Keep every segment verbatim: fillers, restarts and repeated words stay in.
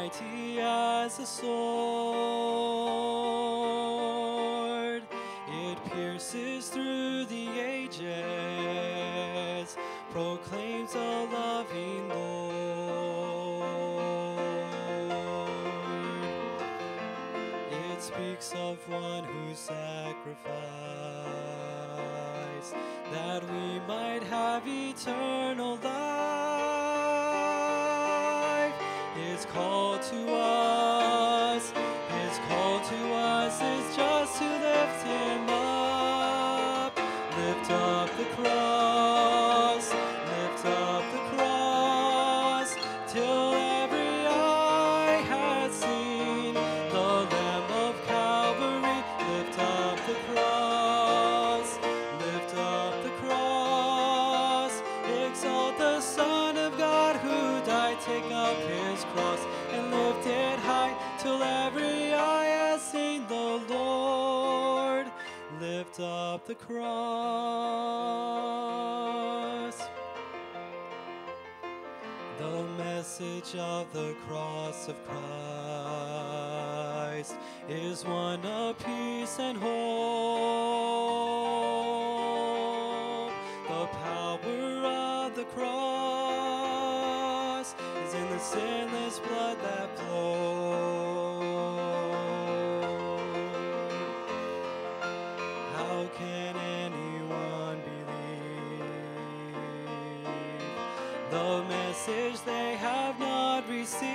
mighty as a sword. It pierces through the ages, proclaims a loving Lord. It speaks of one who sacrificed, that we might have eternal life. His call to us, His call to us is just to lift Him up. Lift up the cross, lift up the cross, till every eye has seen the Lamb of Calvary. Lift up the cross, lift up the cross, exalt the Son of God who died. Take up His cross and lift it high, till every eye has seen the Lord. Lift up the cross. The message of the cross of Christ is one of peace and hope. The power of the cross is in the sinless blood that flows. How can anyone believe the message they have not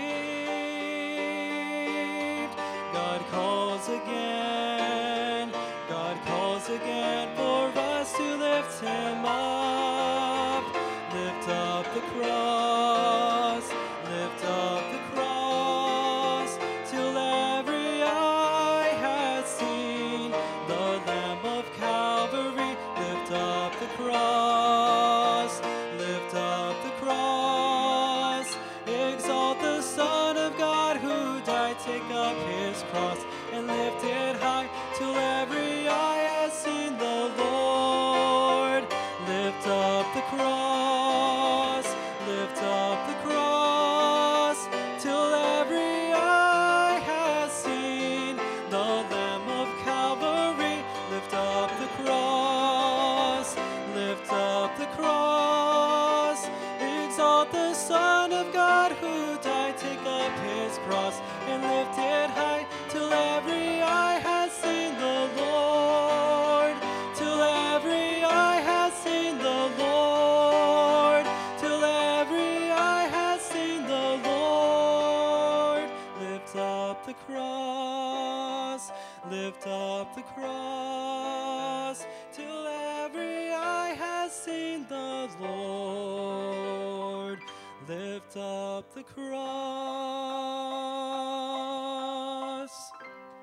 received? God calls again, God calls again for us to lift Him up. Lift up the cross, lift up the cross, till every eye has seen the Lamb of Calvary. Lift up the cross, lift up the cross, exalt the Son of God who died. Take up His cross and lift it high, till every eye has seen the Lord. Lift up the cross, lift up the cross, till every eye has seen the Lamb of Calvary. Lift up the cross, lift up the cross, exalt the Son of God who died. Take up His cross and lift it high, till every eye has seen the Lord. Till every eye has seen the Lord. Till every eye has seen the Lord. Lift up the cross, lift up the cross, till every eye has seen the Lord. Lift up the cross.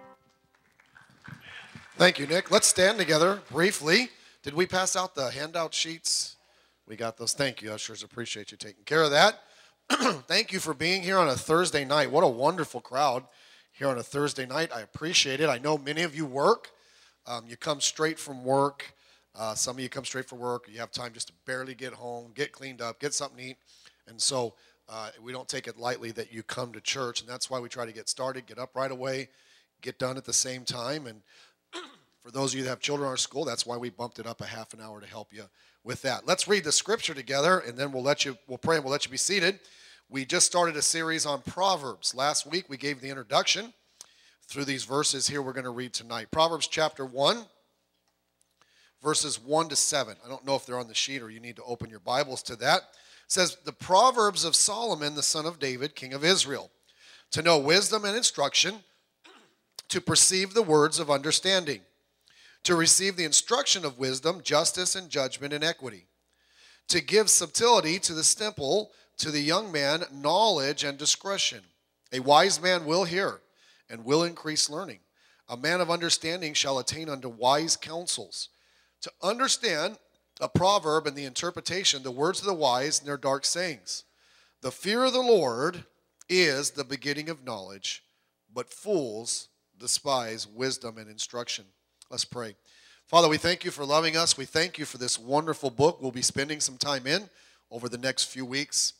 Thank you, Nick. Let's stand together briefly. Did we pass out the handout sheets? We got those. Thank you, ushers. Appreciate you taking care of that. Thank you for being here on a Thursday night. What a wonderful crowd here on a Thursday night. I appreciate it. I know many of you work. Um, you come straight from work. Uh, some of you come straight from work. You have time just to barely get home, get cleaned up, get something to eat. And so uh, we don't take it lightly that you come to church. And that's why we try to get started, get up right away, get done at the same time. And for those of you that have children in our school, that's why we bumped it up a half an hour to help you with that. Let's read the scripture together, and then we'll let you, we'll pray and we'll let you be seated. We just started a series on Proverbs. Last week we gave the introduction through these verses here we're going to read tonight. Proverbs chapter one, verses one to seven. I don't know if they're on the sheet or you need to open your Bibles to that. It says, the Proverbs of Solomon, the son of David, king of Israel, to know wisdom and instruction, to perceive the words of understanding, to receive the instruction of wisdom, justice and judgment and equity, to give subtlety to the simple, to the young man knowledge and discretion. A wise man will hear and will increase learning. A man of understanding shall attain unto wise counsels. To understand a proverb and the interpretation, the words of the wise and their dark sayings. The fear of the Lord is the beginning of knowledge, but fools despise wisdom and instruction. Let's pray. Father, we thank you for loving us. We thank you for this wonderful book we'll be spending some time in over the next few weeks.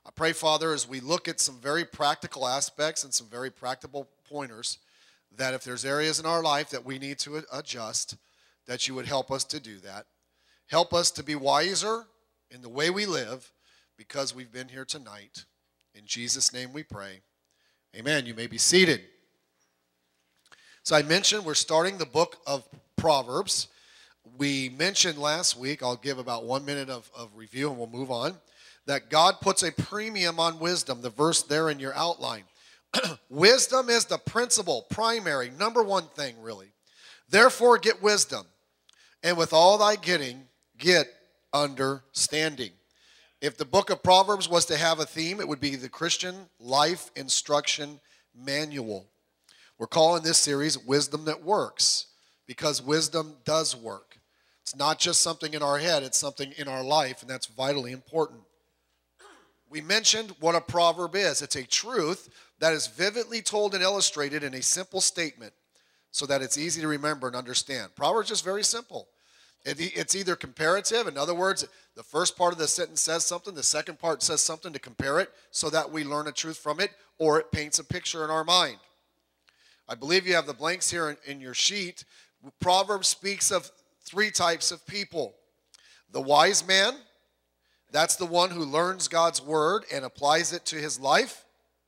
I pray, Father, as we look at some very practical aspects and some very practical pointers, that if there's areas in our life that we need to adjust, that you would help us to do that. Help us to be wiser in the way we live because we've been here tonight. In Jesus' name we pray. Amen. You may be seated. So I mentioned we're starting the book of Proverbs. We mentioned last week, I'll give about one minute of, of review and we'll move on, that God puts a premium on wisdom, the verse there in your outline. Wisdom is the principal, primary, number one thing really. Therefore get wisdom, and with all thy getting, get understanding. If the book of Proverbs was to have a theme, it would be the Christian Life Instruction Manual. We're calling this series Wisdom That Works, because wisdom does work. It's not just something in our head, it's something in our life, and that's vitally important. We mentioned what a proverb is. It's a truth that is vividly told and illustrated in a simple statement so that it's easy to remember and understand. Proverbs is just very simple. It, it's either comparative. In other words, the first part of the sentence says something, the second part says something to compare it so that we learn a truth from it, or it paints a picture in our mind. I believe you have the blanks here in, in your sheet. Proverbs speaks of three types of people. The wise man, that's the one who learns God's word and applies it to his life.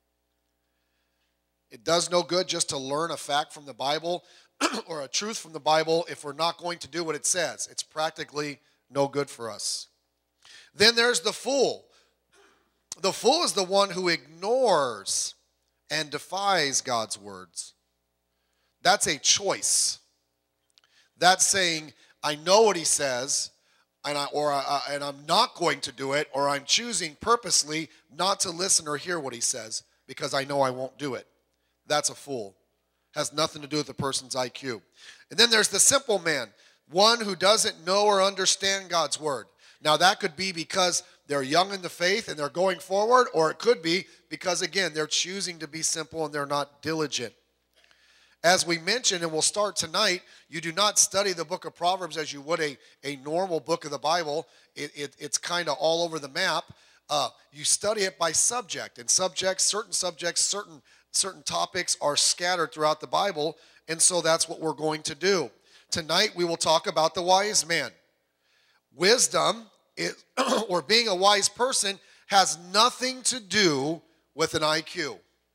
It does no good just to learn a fact from the Bible or a truth from the Bible if we're not going to do what it says. It's practically no good for us. Then there's the fool. The fool is the one who ignores and defies God's words. That's a choice. That's saying, I know what he says, and, I, or I, and I'm not going to do it, or I'm choosing purposely not to listen or hear what he says because I know I won't do it. That's a fool. Has nothing to do with the person's I Q. And then there's the simple man, one who doesn't know or understand God's word. Now that could be because they're young in the faith and they're going forward, or it could be because, again, they're choosing to be simple and they're not diligent. As we mentioned, and we'll start tonight, you do not study the book of Proverbs as you would a, a normal book of the Bible. It, it, it's kind of all over the map. Uh, you study it by subject, and subjects, certain subjects, certain certain topics are scattered throughout the Bible, and so that's what we're going to do. Tonight we will talk about the wise man. Wisdom, is, or being a wise person, has nothing to do with an I Q.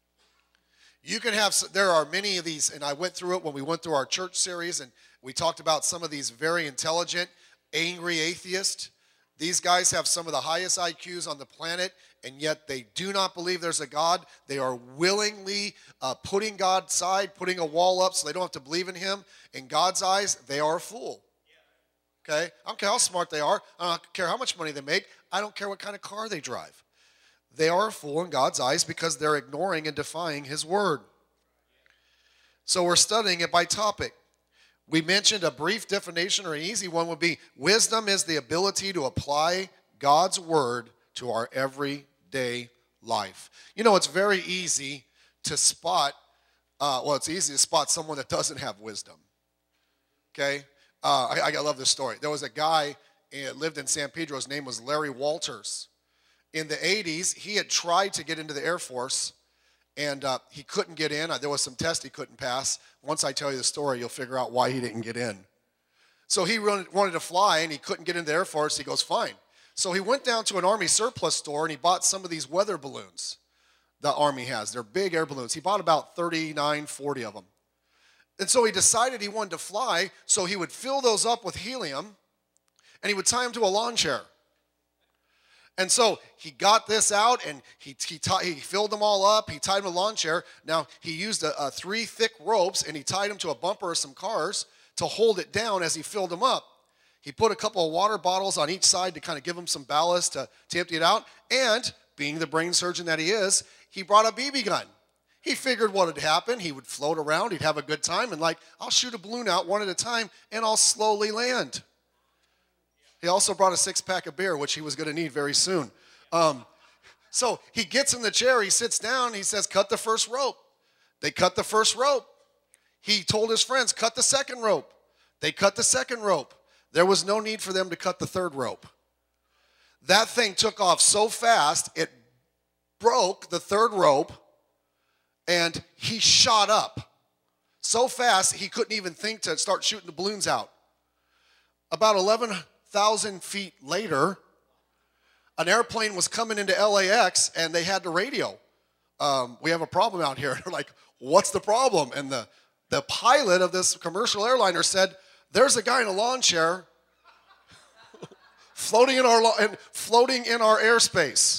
You can have, there are many of these, and I went through it when we went through our church series, and we talked about some of these very intelligent, angry atheists. These guys have some of the highest I Qs on the planet, and yet they do not believe there's a God. They are willingly uh, putting God aside, putting a wall up so they don't have to believe in him. In God's eyes, they are a fool. Okay? I don't care how smart they are. I don't care how much money they make. I don't care what kind of car they drive. They are a fool in God's eyes because they're ignoring and defying his word. So we're studying it by topic. We mentioned a brief definition, or an easy one would be, wisdom is the ability to apply God's word to our everyday life. You know, it's very easy to spot, uh, well, it's easy to spot someone that doesn't have wisdom. Okay? Uh, I, I love this story. There was a guy that lived in San Pedro. His name was Larry Walters. In the eighties, he had tried to get into the Air Force, and uh, he couldn't get in. There was some test he couldn't pass. Once I tell you the story, you'll figure out why he didn't get in. So he wanted to fly, and he couldn't get into the Air Force. He goes, fine. So he went down to an Army surplus store, and he bought some of these weather balloons the Army has. They're big air balloons. He bought about thirty-nine, forty of them. And so he decided he wanted to fly, so he would fill those up with helium, and he would tie them to a lawn chair. And so he got this out, and he he, tie, he filled them all up. He tied them to a lawn chair. Now, he used a, a three thick ropes, and he tied them to a bumper of some cars to hold it down as he filled them up. He put a couple of water bottles on each side to kind of give him some ballast to, to empty it out. And being the brain surgeon that he is, he brought a B B gun. He figured what would happen. He would float around. He'd have a good time. And like, I'll shoot a balloon out one at a time, and I'll slowly land. He also brought a six-pack of beer, which he was going to need very soon. Um, so he gets in the chair. He sits down. He says, cut the first rope. They cut the first rope. He told his friends, cut the second rope. They cut the second rope. There was no need for them to cut the third rope. That thing took off so fast, it broke the third rope, and he shot up so fast he couldn't even think to start shooting the balloons out. About eleven thousand feet later, an airplane was coming into L A X, and they had the radio. Um, we have a problem out here. They're like, what's the problem? And the, the pilot of this commercial airliner said, there's a guy in a lawn chair floating in our and floating in our airspace.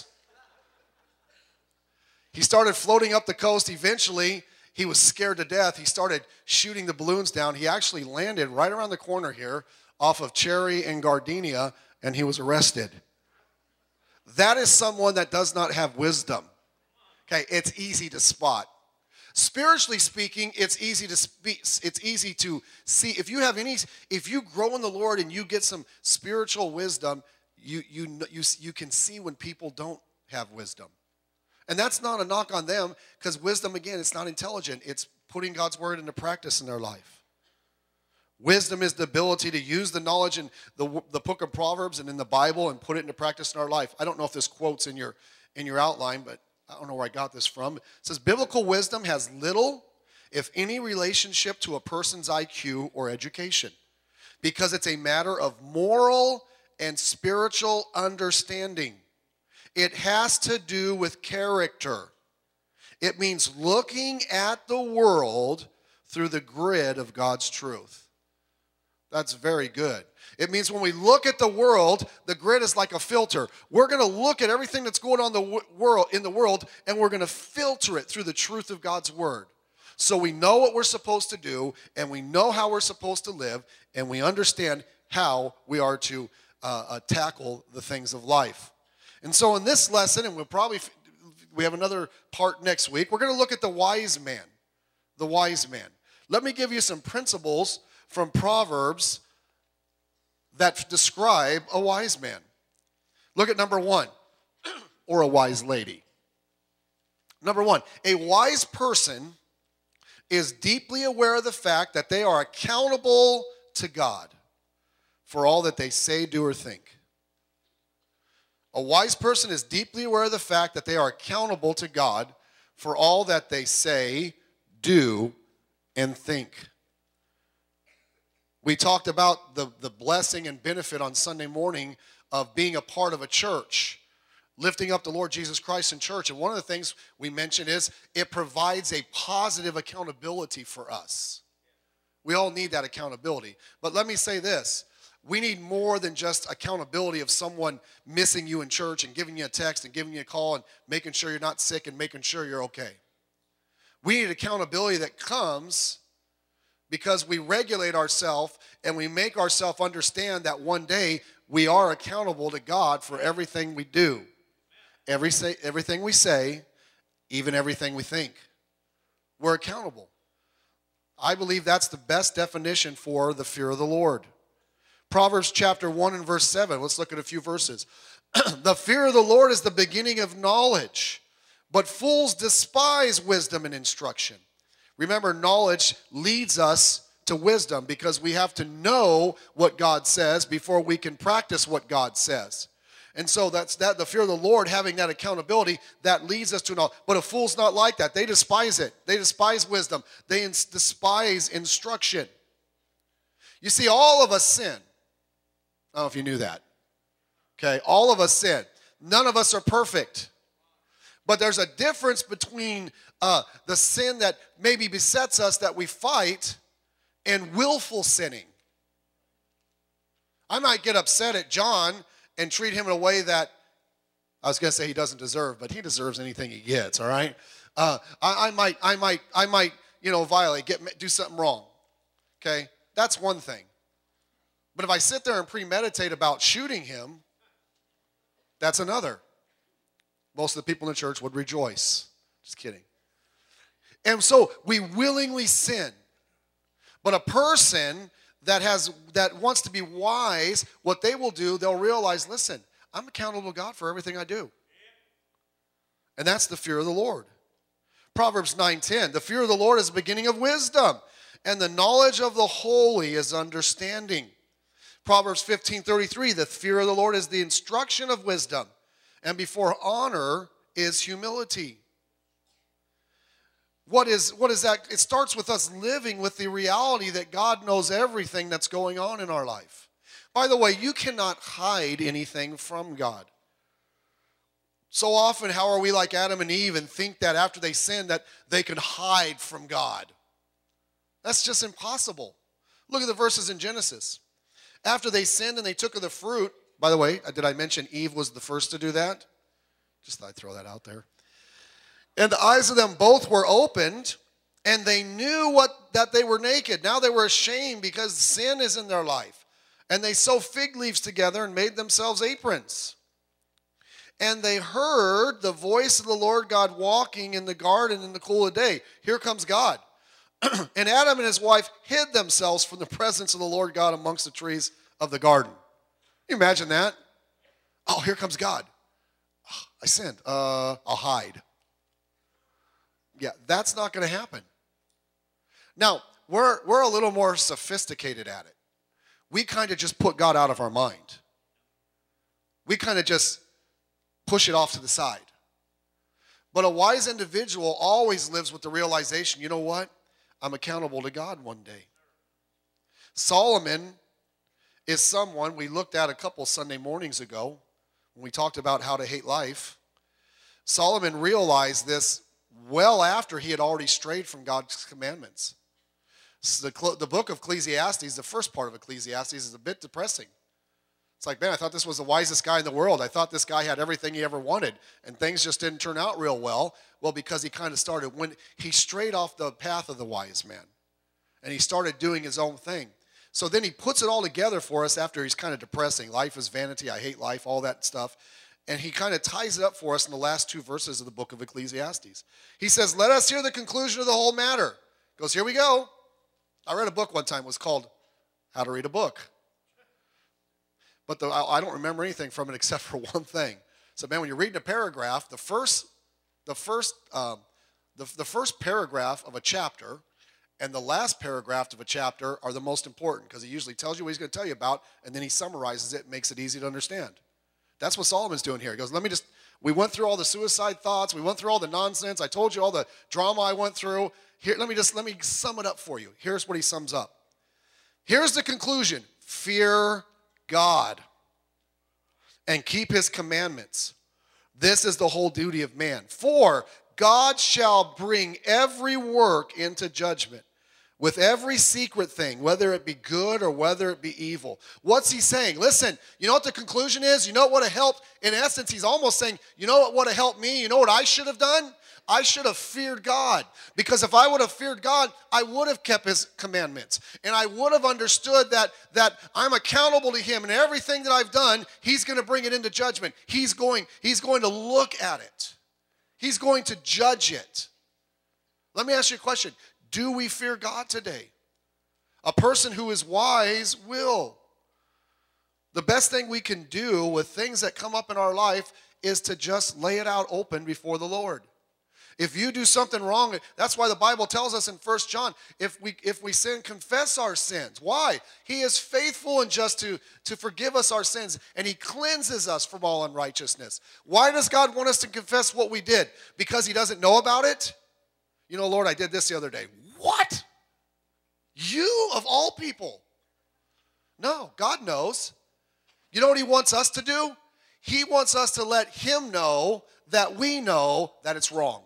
He started floating up the coast. Eventually, he was scared to death. He started shooting the balloons down. He actually landed right around the corner here off of Cherry and Gardenia, and he was arrested. That is someone that does not have wisdom. Okay, it's easy to spot. Spiritually speaking, it's easy to speak, it's easy to see. If you have any, if you grow in the Lord and you get some spiritual wisdom, you you you you can see when people don't have wisdom. And that's not a knock on them, because wisdom, again, it's not intelligent. It's putting God's word into practice in their life. Wisdom is the ability to use the knowledge in the, the book of Proverbs and in the Bible and put it into practice in our life. I don't know if this quote's in your in your outline, but I don't know where I got this from. It says, biblical wisdom has little, if any, relationship to a person's I Q or education, because it's a matter of moral and spiritual understanding. It has to do with character. It means looking at the world through the grid of God's truth. That's very good. It means when we look at the world, the grid is like a filter. We're going to look at everything that's going on in the world, in the world, and we're going to filter it through the truth of God's word. So we know what we're supposed to do, and we know how we're supposed to live, and we understand how we are to uh, uh, tackle the things of life. And so in this lesson, and we'll probably, we have another part next week, we're going to look at the wise man. The wise man. Let me give you some principles from Proverbs that describe a wise man. Look at number one, or a wise lady. Number one, a wise person is deeply aware of the fact that they are accountable to God for all that they say, do, or think. A wise person is deeply aware of the fact that they are accountable to God for all that they say, do, and think. We talked about the, the blessing and benefit on Sunday morning of being a part of a church, lifting up the Lord Jesus Christ in church. And one of the things we mentioned is it provides a positive accountability for us. We all need that accountability. But let me say this. We need more than just accountability of someone missing you in church and giving you a text and giving you a call and making sure you're not sick and making sure you're okay. We need accountability that comes because we regulate ourselves and we make ourselves understand that one day we are accountable to God for everything we do. Every say, everything we say, even everything we think. We're accountable. I believe that's the best definition for the fear of the Lord. Proverbs chapter one and verse seven. Let's look at a few verses. The fear of the Lord is the beginning of knowledge, but fools despise wisdom and instruction. Remember, knowledge leads us to wisdom because we have to know what God says before we can practice what God says. And so that's that. The fear of the Lord, having that accountability, that leads us to know. But a fool's not like that. They despise it. They despise wisdom. They ins- despise instruction. You see, all of us sin. I don't know if you knew that. Okay, all of us sin. None of us are perfect. But there's a difference between uh, the sin that maybe besets us that we fight and willful sinning. I might get upset at John and treat him in a way that, I was going to say he doesn't deserve, but he deserves anything he gets, all right? Uh, I, I might, I might, I might, you know, violate, get, do something wrong, okay? That's one thing. But if I sit there and premeditate about shooting him, that's another. Most of the people in the church would rejoice. Just kidding. And so we willingly sin. But a person that has that wants to be wise, what they will do, they'll realize, listen, I'm accountable to God for everything I do. And that's the fear of the Lord. Proverbs nine ten, the fear of the Lord is the beginning of wisdom, and the knowledge of the holy is understanding. Proverbs fifteen thirty-three, the fear of the Lord is the instruction of wisdom, and before honor is humility. What is, what is that? It starts with us living with the reality that God knows everything that's going on in our life. By the way, you cannot hide anything from God. So often, how are we like Adam and Eve and think that after they sin that they can hide from God? That's just impossible. Look at the verses in Genesis. After they sinned and they took of the fruit, by the way, did I mention Eve was the first to do that? Just thought I'd throw that out there. And the eyes of them both were opened, and they knew what that they were naked. Now they were ashamed because sin is in their life. And they sewed fig leaves together and made themselves aprons. And they heard the voice of the Lord God walking in the garden in the cool of day. Here comes God. And Adam and his wife hid themselves from the presence of the Lord God amongst the trees of the garden. Can you imagine that? Oh, here comes God. Oh, I sinned. Uh, I'll hide. Yeah, that's not going to happen. Now, we're, we're a little more sophisticated at it. We kind of just put God out of our mind. We kind of just push it off to the side. But a wise individual always lives with the realization, you know what? I'm accountable to God one day. Solomon is someone we looked at a couple Sunday mornings ago when we talked about how to hate life. Solomon realized this well after he had already strayed from God's commandments. So the, the book of Ecclesiastes, the first part of Ecclesiastes, is a bit depressing. It's like, man, I thought this was the wisest guy in the world. I thought this guy had everything he ever wanted, and things just didn't turn out real well. Well, because he kind of started, when he strayed off the path of the wise man, and he started doing his own thing. So then he puts it all together for us after he's kind of depressing. Life is vanity, I hate life, all that stuff. And he kind of ties it up for us in the last two verses of the book of Ecclesiastes. He says, let us hear the conclusion of the whole matter. He goes, here we go. I read a book one time. It was called How to Read a Book. But the, I don't remember anything from it except for one thing. So, man, when you're reading a paragraph, the first, the first, um, the, the first paragraph of a chapter and the last paragraph of a chapter are the most important because he usually tells you what he's going to tell you about, and then he summarizes it and makes it easy to understand. That's what Solomon's doing here. He goes, let me just, we went through all the suicide thoughts. We went through all the nonsense. I told you all the drama I went through. Here, let me just, let me sum it up for you. Here's what he sums up. Here's the conclusion. Fear God and keep his commandments. This is the whole duty of man. For God shall bring every work into judgment with every secret thing, whether it be good or whether it be evil. What's he saying? Listen, you know what the conclusion is? You know what would have helped? In essence, he's almost saying, you know what would have helped me? You know what I should have done? I should have feared God. Because if I would have feared God, I would have kept his commandments. And I would have understood that, that I'm accountable to him. And everything that I've done, he's going to bring it into judgment. He's going, he's going to look at it. He's going to judge it. Let me ask you a question. Do we fear God today? A person who is wise will. The best thing we can do with things that come up in our life is to just lay it out open before the Lord. If you do something wrong, that's why the Bible tells us in First John, if we if we sin, confess our sins. Why? He is faithful and just to, to forgive us our sins, and he cleanses us from all unrighteousness. Why does God want us to confess what we did? Because he doesn't know about it? You know, Lord, I did this the other day. What? You of all people? No, God knows. You know what he wants us to do? He wants us to let him know that we know that it's wrong.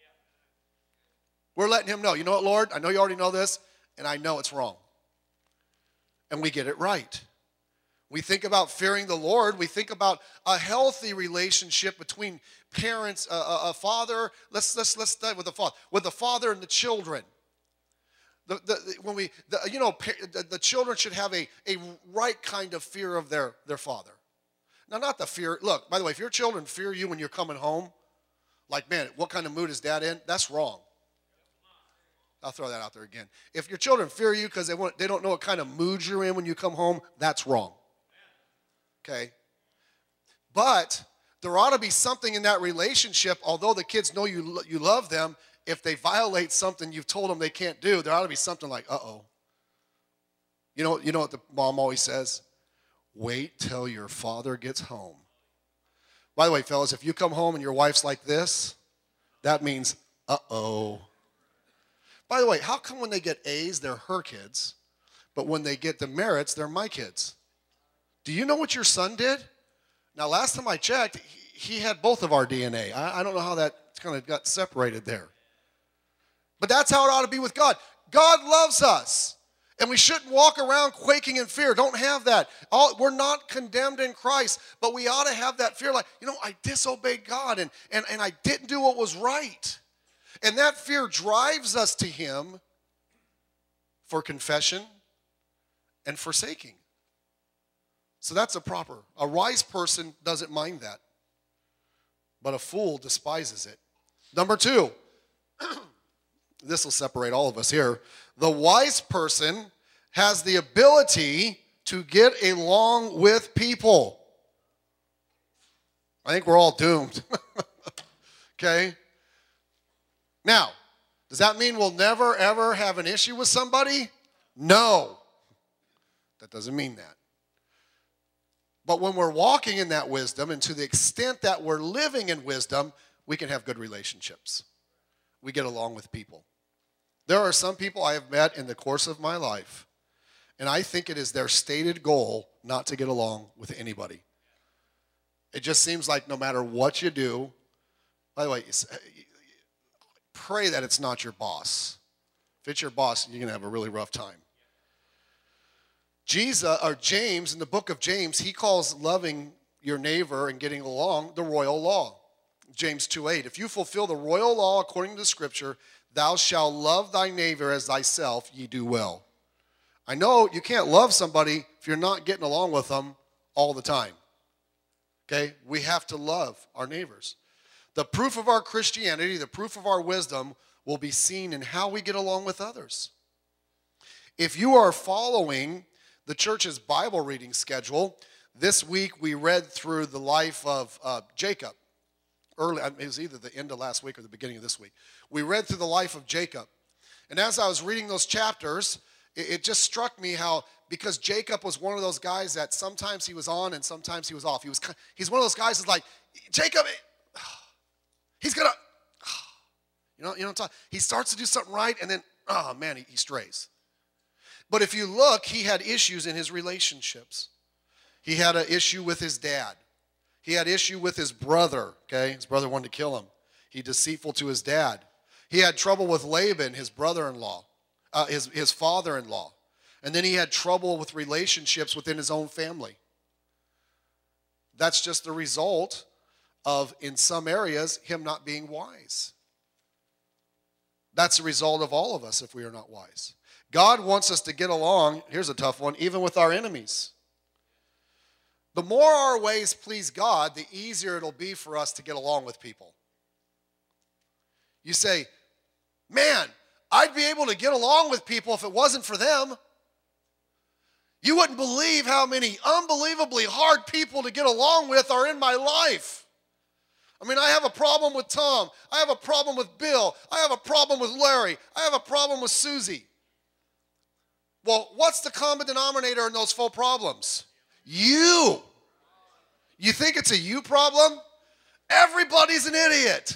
We're letting him know, you know what, Lord? I know you already know this, and I know it's wrong. And we get it right. We think about fearing the Lord. We think about a healthy relationship between parents, a, a, a father. Let's let's let's start with the father, with the father and the children. The, the, when we, the, you know, the, the children should have a, a right kind of fear of their, their father. Now, not the fear. Look, by the way, if your children fear you when you're coming home, like, man, what kind of mood is dad in? That's wrong. I'll throw that out there again. If your children fear you because they want, they don't know what kind of mood you're in when you come home, that's wrong. Okay? But there ought to be something in that relationship, although the kids know you, you love them, if they violate something you've told them they can't do, there ought to be something like, uh-oh. You know, you know what the mom always says? Wait till your father gets home. By the way, fellas, if you come home and your wife's like this, that means, uh-oh. By the way, how come when they get A's, they're her kids, but when they get demerits, they're my kids? Do you know what your son did? Now, last time I checked, he, he had both of our D N A. I, I don't know how that kind of got separated there. But that's how it ought to be with God. God loves us. And we shouldn't walk around quaking in fear. Don't have that. All, we're not condemned in Christ, but we ought to have that fear like, you know, I disobeyed God and, and, and I didn't do what was right. And that fear drives us to him for confession and forsaking. So that's a proper. A wise person doesn't mind that, but a fool despises it. Number two, this will separate all of us here. The wise person has the ability to get along with people. I think we're all doomed. Okay? Now, does that mean we'll never, ever have an issue with somebody? No. That doesn't mean that. But when we're walking in that wisdom, and to the extent that we're living in wisdom, we can have good relationships. We get along with people. There are some people I have met in the course of my life, and I think it is their stated goal not to get along with anybody. It just seems like no matter what you do, by the way, pray that it's not your boss. If it's your boss, you're going to have a really rough time. Jesus, or James, in the book of James, he calls loving your neighbor and getting along the royal law. James two eight, if you fulfill the royal law according to the scripture, thou shalt love thy neighbor as thyself, ye do well. I know you can't love somebody if you're not getting along with them all the time. Okay? We have to love our neighbors. The proof of our Christianity, the proof of our wisdom, will be seen in how we get along with others. If you are following the church's Bible reading schedule, this week we read through the life of uh, Jacob. Early, it was either the end of last week or the beginning of this week. We read through the life of Jacob. And as I was reading those chapters, it, it just struck me how, because Jacob was one of those guys that sometimes he was on and sometimes he was off. He was, he's one of those guys that's like, Jacob, he's going to, you know, you know what I'm talking. He starts to do something right and then, oh man, he, he strays. But if you look, he had issues in his relationships. He had an issue with his dad. He had issue with his brother, okay? His brother wanted to kill him. He deceitful to his dad. He had trouble with Laban, his brother-in-law, uh, his, his father-in-law. And then he had trouble with relationships within his own family. That's just the result of, in some areas, him not being wise. That's the result of all of us if we are not wise. God wants us to get along, here's a tough one, even with our enemies. The more our ways please God, the easier it'll be for us to get along with people. You say, man, I'd be able to get along with people if it wasn't for them. You wouldn't believe how many unbelievably hard people to get along with are in my life. I mean, I have a problem with Tom. I have a problem with Bill. I have a problem with Larry. I have a problem with Susie. Well, what's the common denominator in those four problems? You. You think it's a you problem? Everybody's an idiot.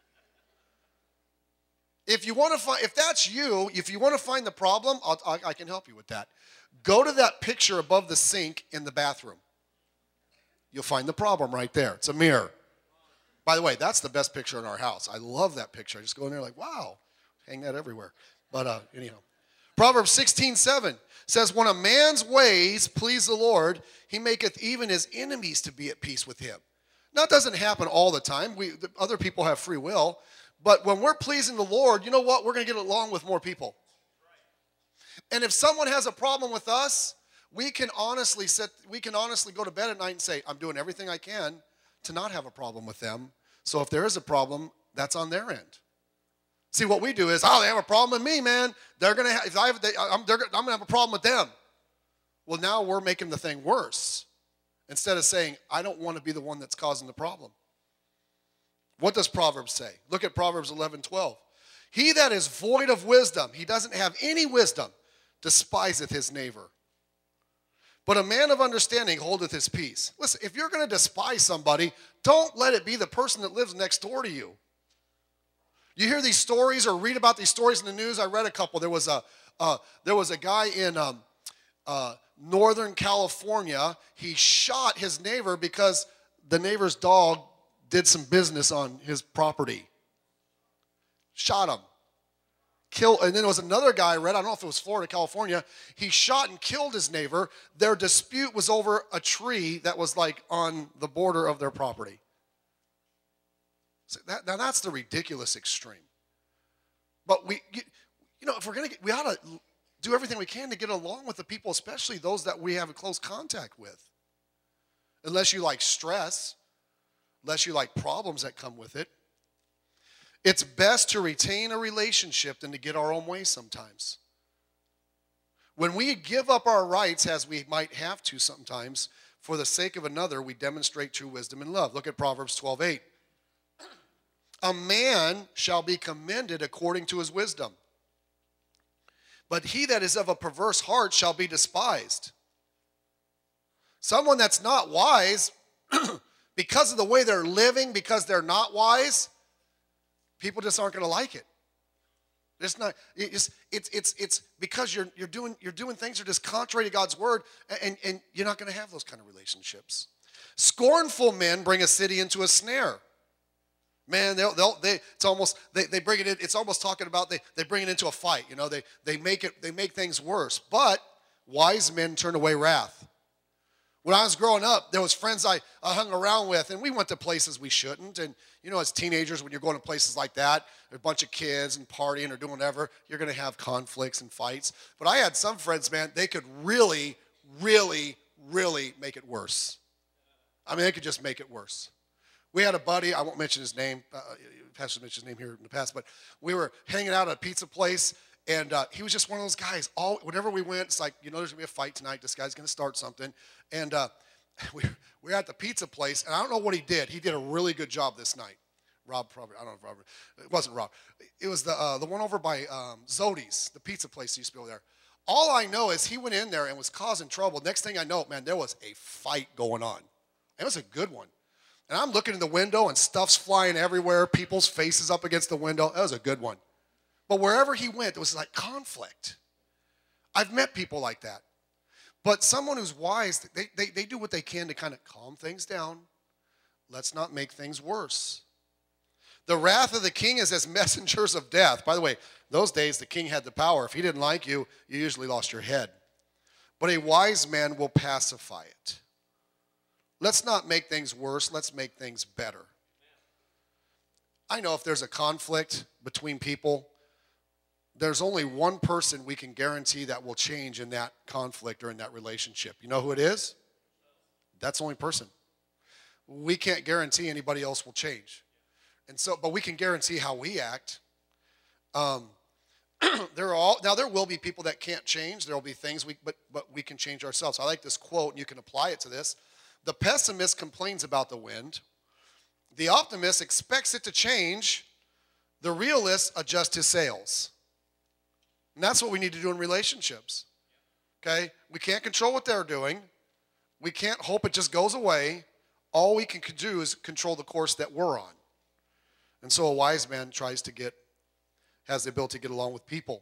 If you want to find, if that's you, if you want to find the problem, I'll, I, I can help you with that. Go to that picture above the sink in the bathroom. You'll find the problem right there. It's a mirror. By the way, that's the best picture in our house. I love that picture. I just go in there like, wow, hang that everywhere. But uh, anyhow, Proverbs sixteen seven says, when a man's ways please the Lord, he maketh even his enemies to be at peace with him. Now, it doesn't happen all the time. We, the, other people have free will. But when we're pleasing the Lord, you know what? We're going to get along with more people. And if someone has a problem with us, we can honestly sit, we can honestly go to bed at night and say, I'm doing everything I can to not have a problem with them. So if there is a problem, that's on their end. See, what we do is, oh, they have a problem with me, man. They're going to have, if I have, they, I'm, they're, I'm going to have a problem with them. Well, now we're making the thing worse. Instead of saying, I don't want to be the one that's causing the problem. What does Proverbs say? Look at Proverbs eleven twelve. He that is void of wisdom, he doesn't have any wisdom, despiseth his neighbor. But a man of understanding holdeth his peace. Listen, if you're going to despise somebody, don't let it be the person that lives next door to you. You hear these stories or read about these stories in the news. I read a couple. There was a uh, there was a guy in um, uh, Northern California. He shot his neighbor because the neighbor's dog did some business on his property. Shot him. Kill, and then there was another guy I read, I don't know if it was Florida, California. He shot and killed his neighbor. Their dispute was over a tree that was like on the border of their property. So that, now that's the ridiculous extreme. But we, you, you know, if we're gonna get, we ought to do everything we can to get along with the people, especially those that we have a close contact with. Unless you like stress, unless you like problems that come with it. It's best to retain a relationship than to get our own way sometimes. When we give up our rights, as we might have to sometimes, for the sake of another, we demonstrate true wisdom and love. Look at Proverbs twelve eight. A man shall be commended according to his wisdom, but he that is of a perverse heart shall be despised. Someone that's not wise, because of the way they're living, because they're not wise, people just aren't going to like it. It's not. It's it's it's it's because you're you're doing you're doing things that are just contrary to God's word, and and you're not going to have those kind of relationships. Scornful men bring a city into a snare. Man, they'll they'll they it's almost they, they bring it in. It's almost talking about they they bring it into a fight. You know, they they make it they make things worse. But wise men turn away wrath. When I was growing up, there was friends I, I hung around with, and we went to places we shouldn't. And, you know, as teenagers, when you're going to places like that, a bunch of kids and partying or doing whatever, you're going to have conflicts and fights. But I had some friends, man, they could really, really, really make it worse. I mean, they could just make it worse. We had a buddy, I won't mention his name. Uh, Pastor mentioned his name here in the past, but we were hanging out at a pizza place. And uh, he was just one of those guys. All whenever we went, it's like, you know, there's going to be a fight tonight. This guy's going to start something. And uh, we, we were at the pizza place, and I don't know what he did. He did a really good job this night. Rob, probably, I don't know if Robert. It wasn't Rob. It was the uh, the one over by um, Zodi's, the pizza place that used to be over there. All I know is he went in there and was causing trouble. Next thing I know, man, there was a fight going on. It was a good one. And I'm looking in the window, and stuff's flying everywhere. People's faces up against the window. That was a good one. But wherever he went, there was like conflict. I've met people like that. But someone who's wise, they, they, they do what they can to kind of calm things down. Let's not make things worse. The wrath of the king is as messengers of death. By the way, those days the king had the power. If he didn't like you, you usually lost your head. But a wise man will pacify it. Let's not make things worse. Let's make things better. I know if there's a conflict between people, there's only one person we can guarantee that will change in that conflict or in that relationship. You know who it is? That's the only person. We can't guarantee anybody else will change. And so, but we can guarantee how we act. Um, there are all now there will be people that can't change. There will be things we but but we can change ourselves. I like this quote, and you can apply it to this. The pessimist complains about the wind. The optimist expects it to change. The realist adjusts his sails. And that's what we need to do in relationships. Okay? We can't control what they're doing. We can't hope it just goes away. All we can do is control the course that we're on. And so a wise man tries to get, has the ability to get along with people.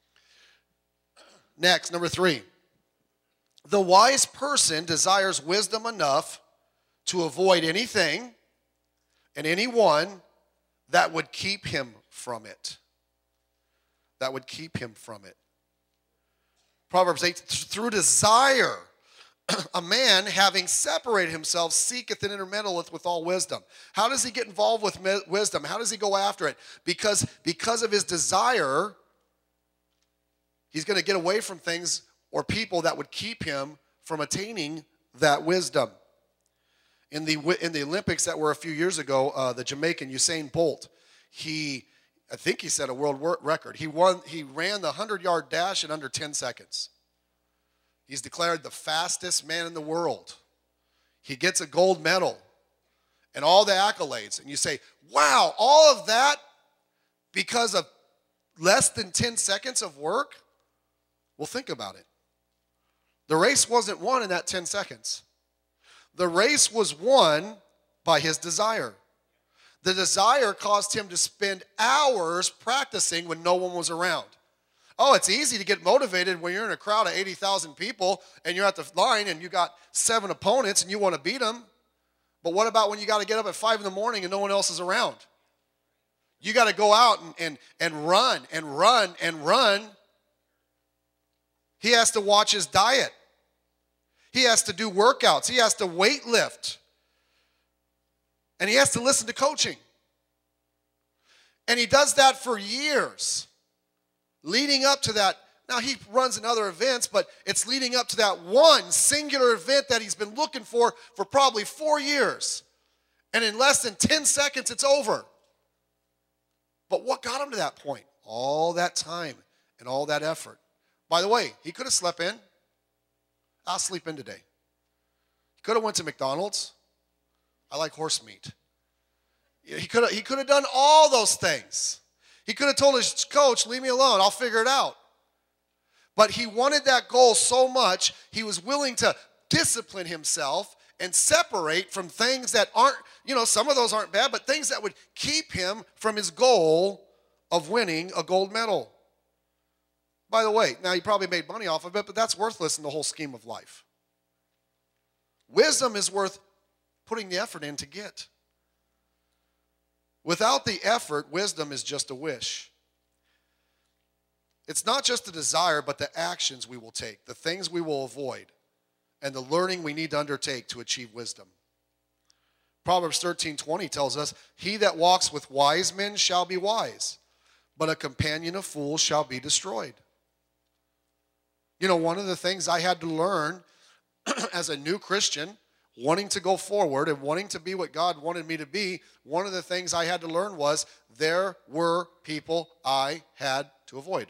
Next, number three. The wise person desires wisdom enough to avoid anything and anyone that would keep him from it. That would keep him from it. Proverbs eight, through desire, a man having separated himself seeketh and intermeddleth with all wisdom. How does he get involved with wisdom? How does he go after it? Because, because of his desire, he's going to get away from things or people that would keep him from attaining that wisdom. In the, in the Olympics that were a few years ago, uh, the Jamaican Usain Bolt, he... I think he set a world record. He won. He ran the hundred-yard dash in under ten seconds. He's declared the fastest man in the world. He gets a gold medal and all the accolades. And you say, wow, all of that because of less than ten seconds of work? Well, think about it. The race wasn't won in that ten seconds. The race was won by his desire. The desire caused him to spend hours practicing when no one was around. Oh, it's easy to get motivated when you're in a crowd of eighty thousand people and you're at the line and you got seven opponents and you want to beat them. But what about when you got to get up at five in the morning and no one else is around? You got to go out and, and, and run and run and run. He has to watch his diet. He has to do workouts. He has to weight lift. And he has to listen to coaching. And he does that for years, leading up to that. Now, he runs in other events, but it's leading up to that one singular event that he's been looking for for probably four years. And in less than ten seconds, it's over. But what got him to that point? All that time and all that effort. By the way, he could have slept in. I'll sleep in today. He could have went to McDonald's. I like horse meat. He could have, he could have done all those things. He could have told his coach, leave me alone, I'll figure it out. But he wanted that goal so much, he was willing to discipline himself and separate from things that aren't, you know, some of those aren't bad, but things that would keep him from his goal of winning a gold medal. By the way, now he probably made money off of it, but that's worthless in the whole scheme of life. Wisdom is worth putting the effort in to get. Without the effort, wisdom is just a wish. It's not just the desire, but the actions we will take, the things we will avoid, and the learning we need to undertake to achieve wisdom. Proverbs thirteen twenty tells us, he that walks with wise men shall be wise, but a companion of fools shall be destroyed. You know, one of the things I had to learn as a new Christian, wanting to go forward and wanting to be what God wanted me to be, one of the things I had to learn was there were people I had to avoid.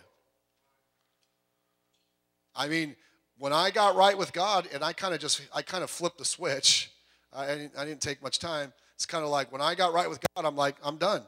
I mean, when I got right with God, and I kind of just, I kind of flipped the switch. I, I, didn't, I didn't take much time. It's kind of like when I got right with God, I'm like, I'm done.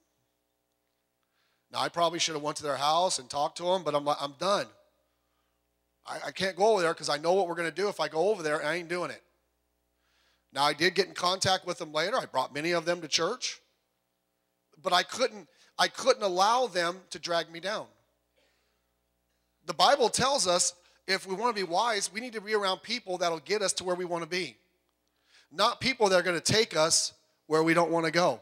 Now, I probably should have went to their house and talked to them, but I'm like, I'm done. I, I can't go over there because I know what we're going to do if I go over there, and I ain't doing it. Now, I did get in contact with them later. I brought many of them to church. But I couldn't, I couldn't allow them to drag me down. The Bible tells us if we want to be wise, we need to be around people that will get us to where we want to be. Not people that are going to take us where we don't want to go.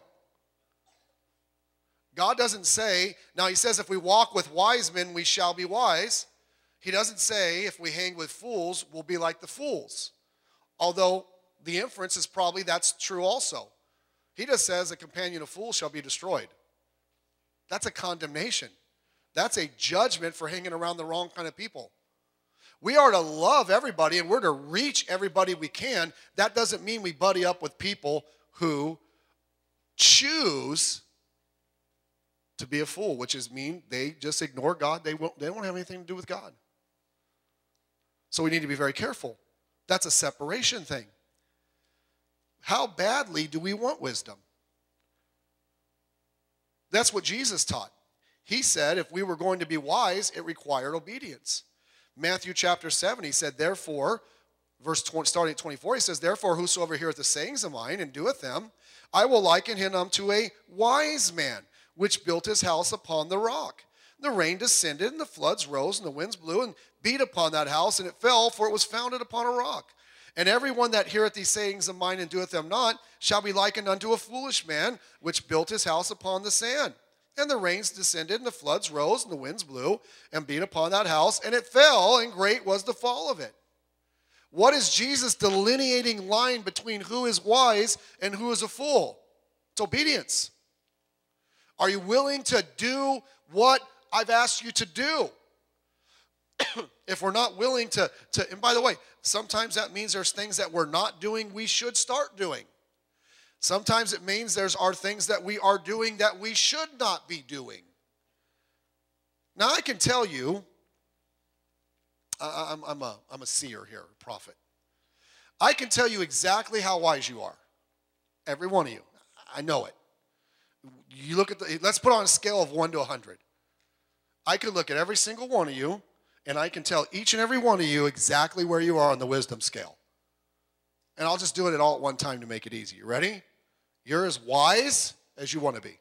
God doesn't say, now he says if we walk with wise men, we shall be wise. He doesn't say if we hang with fools, we'll be like the fools. Although the inference is probably that's true also. He just says a companion of fools shall be destroyed. That's a condemnation. That's a judgment for hanging around the wrong kind of people. We are to love everybody and we're to reach everybody we can. That doesn't mean we buddy up with people who choose to be a fool, which is mean they just ignore God. They won't, they don't have anything to do with God. So we need to be very careful. That's a separation thing. How badly do we want wisdom? That's what Jesus taught. He said if we were going to be wise, it required obedience. Matthew chapter seven, he said, therefore, verse twenty, starting at twenty-four, he says, therefore, whosoever heareth the sayings of mine and doeth them, I will liken him unto a wise man, which built his house upon the rock. The rain descended, and the floods rose, and the winds blew, and beat upon that house, and it fell, for it was founded upon a rock. And everyone that heareth these sayings of mine and doeth them not shall be likened unto a foolish man, which built his house upon the sand. And the rains descended, and the floods rose, and the winds blew, and beat upon that house, and it fell, and great was the fall of it. What is Jesus' delineating line between who is wise and who is a fool? It's obedience. Are you willing to do what I've asked you to do? If we're not willing to, to, and by the way, sometimes that means there's things that we're not doing we should start doing. Sometimes it means there's are things that we are doing that we should not be doing. Now I can tell you, I, I'm, I'm, a, I'm a seer here, a prophet. I can tell you exactly how wise you are. Every one of you. I know it. You look at the, let's put on a scale of one to a hundred. I could look at every single one of you And I can tell each and every one of you exactly where you are on the wisdom scale. And I'll just do it all at one time to make it easy. You ready? You're as wise as you want to be.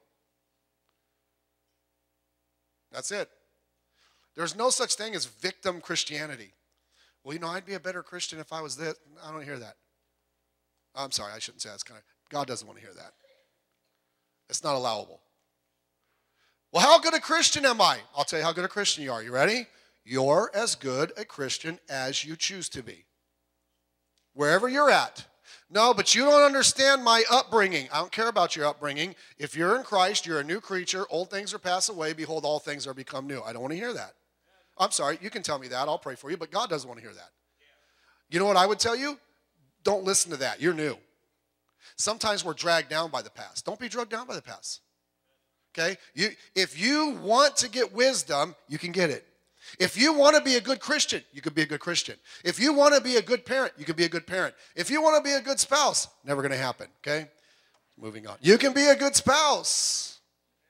That's it. There's no such thing as victim Christianity. Well, you know, I'd be a better Christian if I was this. I don't hear that. I'm sorry, I shouldn't say that. It's kind of, God doesn't want to hear that. It's not allowable. Well, how good a Christian am I? I'll tell you how good a Christian you are. You ready? You're as good a Christian as you choose to be. Wherever you're at. No, but you don't understand my upbringing. I don't care about your upbringing. If you're in Christ, you're a new creature. Old things are passed away. Behold, all things are become new. I don't want to hear that. I'm sorry. You can tell me that. I'll pray for you. But God doesn't want to hear that. You know what I would tell you? Don't listen to that. You're new. Sometimes we're dragged down by the past. Don't be dragged down by the past. Okay? You, if you want to get wisdom, you can get it. If you want to be a good Christian, you can be a good Christian. If you want to be a good parent, you can be a good parent. If you want to be a good spouse, never going to happen, okay? Moving on. You can be a good spouse.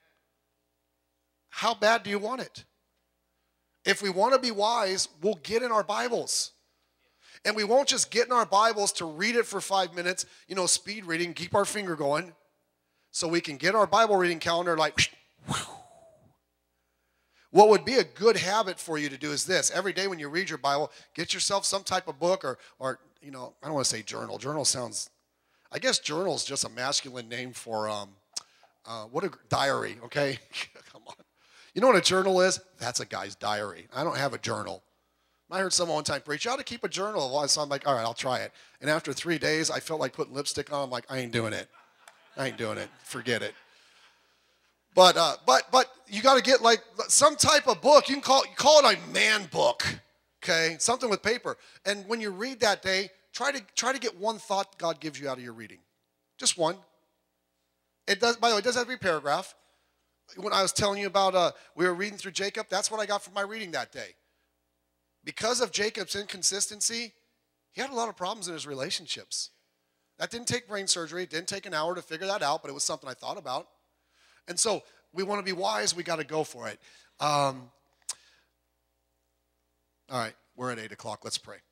How bad do you want it? If we want to be wise, we'll get in our Bibles. And we won't just get in our Bibles to read it for five minutes, you know, speed reading, keep our finger going, so we can get our Bible reading calendar like, whew. What would be a good habit for you to do is this. Every day when you read your Bible, get yourself some type of book or, or you know, I don't want to say journal. Journal sounds, I guess journal is just a masculine name for, um, uh, what a diary, okay? Come on. You know what a journal is? That's a guy's diary. I don't have a journal. I heard someone one time preach, you ought to keep a journal. So I'm like, all right, I'll try it. And after three days, I felt like putting lipstick on. I'm like, I ain't doing it. I ain't doing it. Forget it. But uh, but but you got to get like some type of book. You can call call it a man book, okay? Something with paper. And when you read that day, try to try to get one thought God gives you out of your reading, just one. It does. By the way, it doesn't have to be a paragraph. When I was telling you about, uh, we were reading through Jacob. That's what I got from my reading that day. Because of Jacob's inconsistency, he had a lot of problems in his relationships. That didn't take brain surgery. It didn't take an hour to figure that out, but it was something I thought about. And so we want to be wise. We got to go for it. Um, all right, we're at eight o'clock. Let's pray.